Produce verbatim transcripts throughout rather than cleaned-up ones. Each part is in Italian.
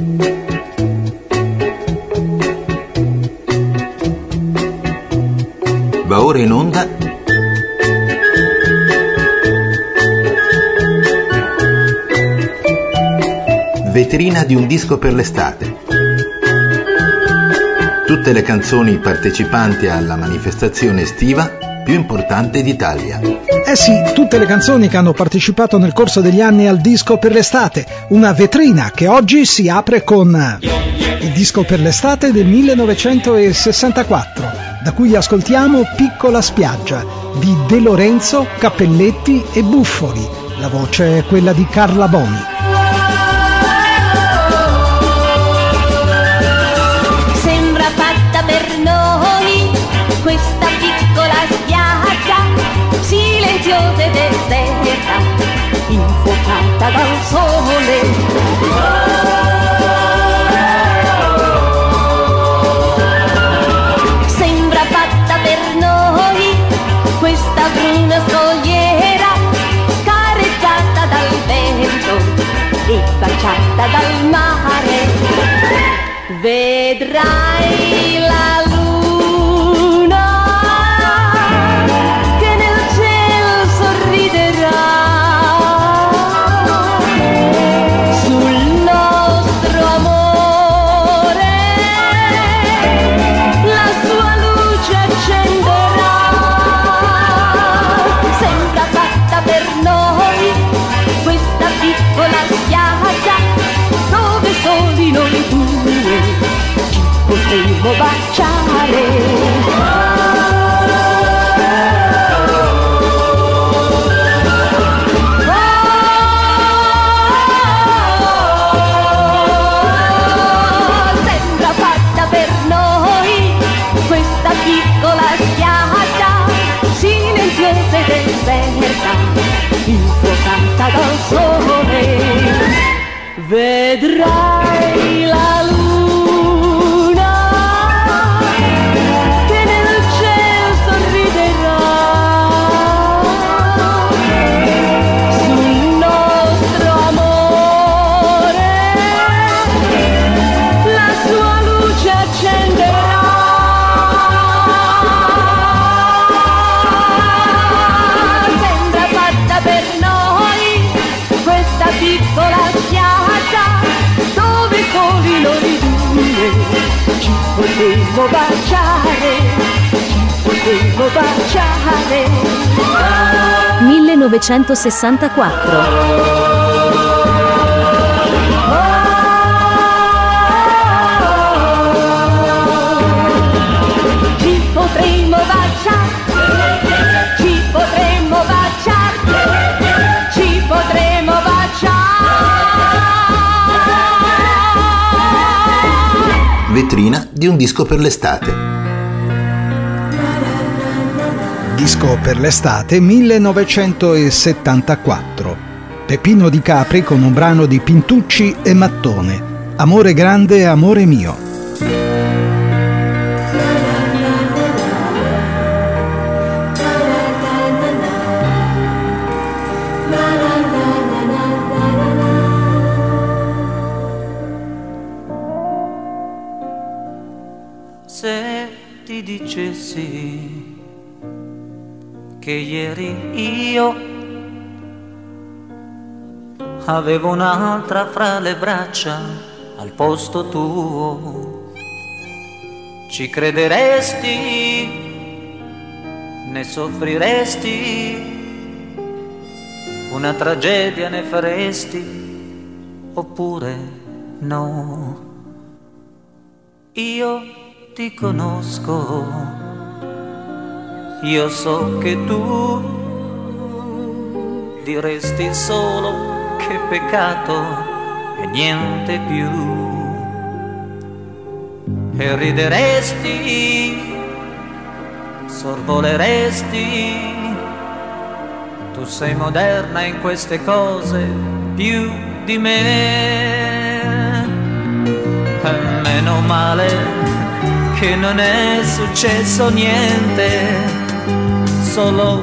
Va ora in onda Vetrina di un disco per l'estate. Tutte le canzoni partecipanti alla manifestazione estiva più importante d'Italia. Eh sì, tutte le canzoni che hanno partecipato nel corso degli anni al disco per l'estate. Una vetrina che oggi si apre con il disco per l'estate del millenovecentosessantaquattro, da cui ascoltiamo Piccola spiaggia di De Lorenzo, Cappelletti e Buffoli. La voce è quella di Carla Boni. Sembra fatta per noi questa piccola spiaggia, silenziosa e deserta, infuocata dal sole. Questa bruna scogliera, carezzata dal vento e baciata dal mare, vedrai la luna che nel cielo sorriderà sul nostro amore, la sua luce accenderà. Soli noi due ci potremo baciare. Oh, sembra fatta per noi questa piccola spiaggia, silenziosa e deserta, infuocata dal sole. Vedrai la luna che nel cielo sorriderà sul nostro amore, la sua luce accenderà. Sembra fatta per noi questa piccola spiaggia, dove soli noi due ci potremo baciare, ci potremo baciare. millenovecentosessantaquattro. Ci potremo baciare, ci potremo baciare, ci potremo baciare. Vetrina di un disco per l'estate. Disco per l'estate millenovecentosettantaquattro. Peppino Di Capri con un brano di Pintucci e Mattone. Amore grande, amore mio. Se ti dicessi che ieri io avevo un'altra fra le braccia al posto tuo, ci crederesti, ne soffriresti, una tragedia ne faresti, oppure no? Io ti conosco, io so che tu diresti solo che peccato e niente più, e rideresti, sorvoleresti, tu sei moderna in queste cose più di me, e meno male che non è successo niente, solo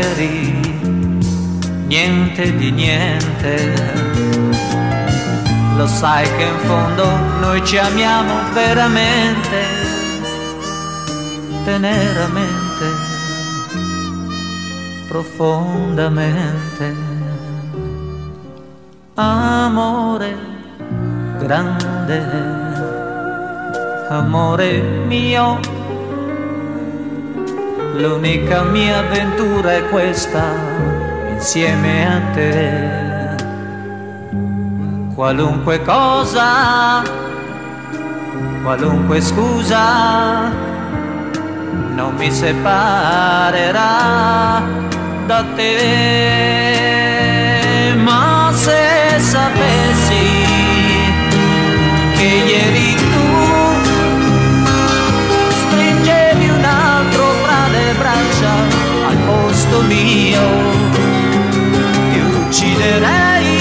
pensieri, niente di niente. lo sai che in fondo noi ci amiamo veramente, teneramente, profondamente. Amore grande, amore mio, l'unica mia avventura è questa insieme a te. Qualunque cosa, qualunque scusa non mi separerà da te. Ma se sapessi che ieri tu stringevi un altro fra le braccia al posto mio, ti ucciderei,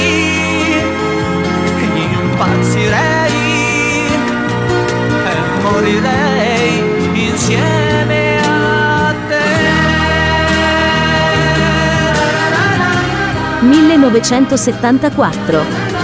impazzirei e morirei insieme a te. millenovecentosettantaquattro.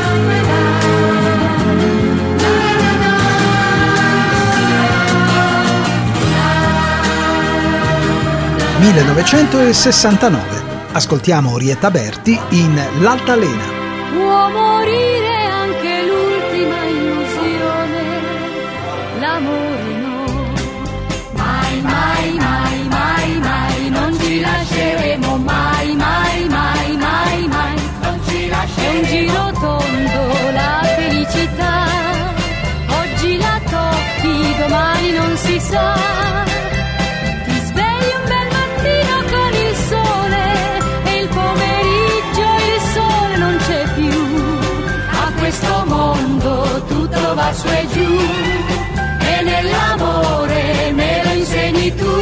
millenovecentosessantanove. Ascoltiamo Orietta Berti in L'Altalena. Può morire anche l'ultima illusione, l'amore no. Mai, mai, mai, mai, mai, non ci lasceremo mai, mai, mai, mai, mai, non ci lasceremo. È un giro tondo la felicità, oggi la tocchi, domani non si sa. Ti svegli un bel mattino con il sole e il pomeriggio il sole non c'è più. A questo mondo tutto va su e giù e nell'amore me lo insegni tu.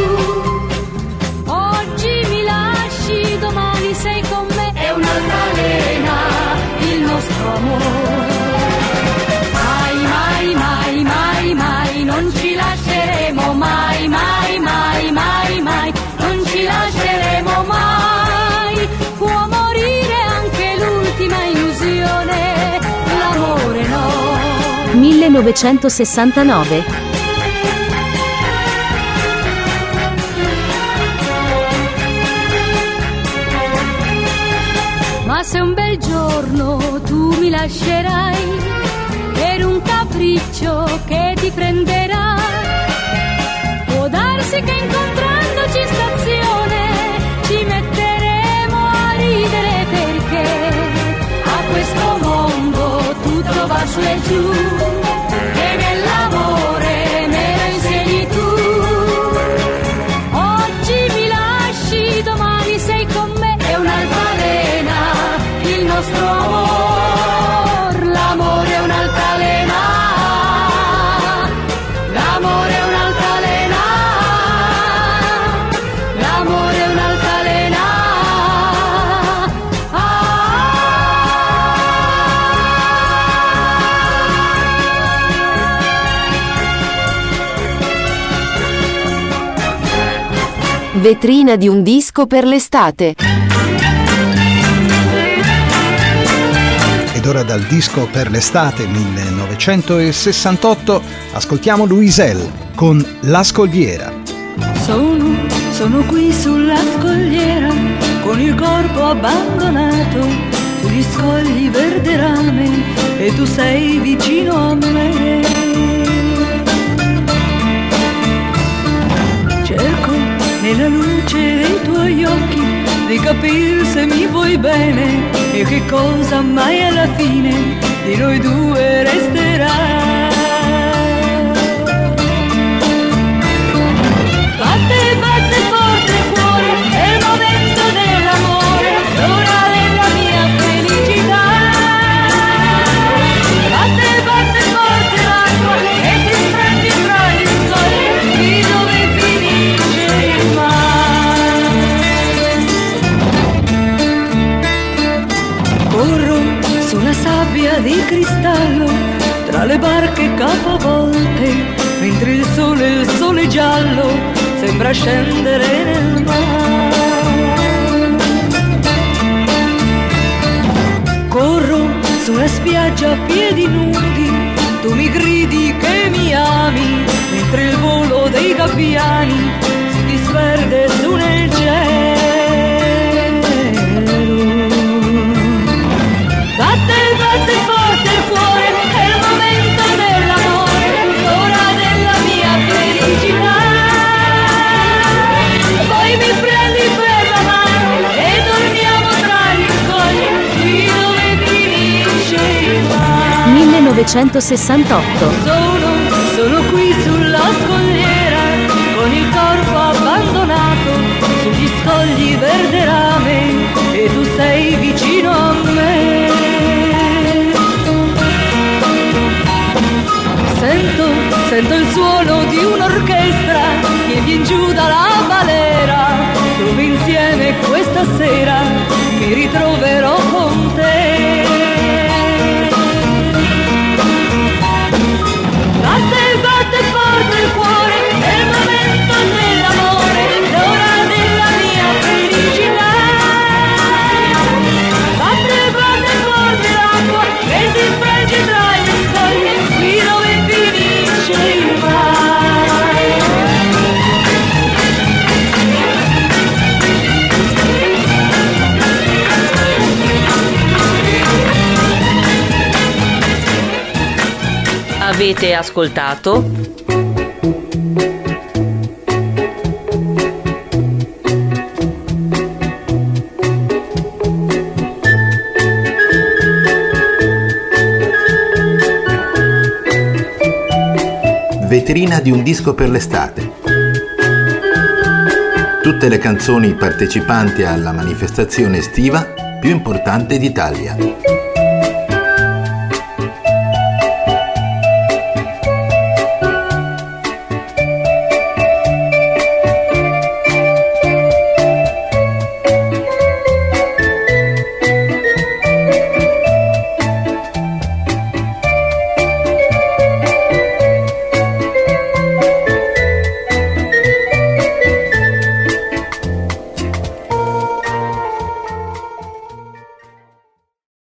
Oggi mi lasci, domani sei con me, è un'altalena il nostro amore. Mai, mai, mai, mai, mai, non ci lasceremo mai, mai, mai, mai, mai, non ci lasceremo mai. Può morire anche l'ultima illusione, l'amore no. millenovecentosessantanove. Ma se un bel giorno tu mi lascerai per un capriccio che ti prenderà, può darsi che incontrandoci in stazione ci metteremo a ridere, perché a questo mondo tutto va su e giù e nell'amore me lo insegni tu. Oggi mi lasci, domani sei con me, è un'altalena il nostro amor, l'amore è un'altalena, l'amore è un'altalena, l'amore è un'altalena. Vetrina di un disco per l'estate. Ed ora dal disco per l'estate millenovecentosessantotto ascoltiamo Luisel con La Scogliera. Sono, sono qui sulla scogliera con il corpo abbandonato sugli scogli verde rame e tu sei vicino a me. Cerco nella luce dei tuoi occhi di capire se mi vuoi bene e che cosa mai alla fine di noi due resterà. Batte, batte forte il cuore, è il momento dell'amore, l'ora della mia felicità. Batte, batte forte l'acqua e si stringe tra gli scogli di dove finisce il mare. Corro sulla sabbia di cristallo tra le barche capovolte, mentre il sole, il sole giallo sembra scendere nel mare. Corro sulla spiaggia a piedi nudi, tu mi gridi che mi ami, mentre il volo dei gabbiani si disperde su nel cielo. Batte, batte forte il cuore, è il momento dell'amore, l'ora della mia felicità. Poi mi prendi per la mano e dormiamo tra gli scogli, qui dove finisce il mare. millenovecentosessantotto. Sono, sono qui sulla scogliera, con il corpo abbandonato, sugli scogli verde rame, e tu sei vicino a me. Sento, sento il suono di un'orchestra che viene giù dalla balera, dove insieme questa sera mi ritroverò con te. Batte, batte forte il cuore, è il momento dell'amore, l'ora della mia felicità. Batte, batte forte l'acqua che si infrange tra gli scogli, qui dove finisce il mare. Avete ascoltato Vetrina di un disco per l'estate. Tutte le canzoni partecipanti alla manifestazione estiva più importante d'Italia.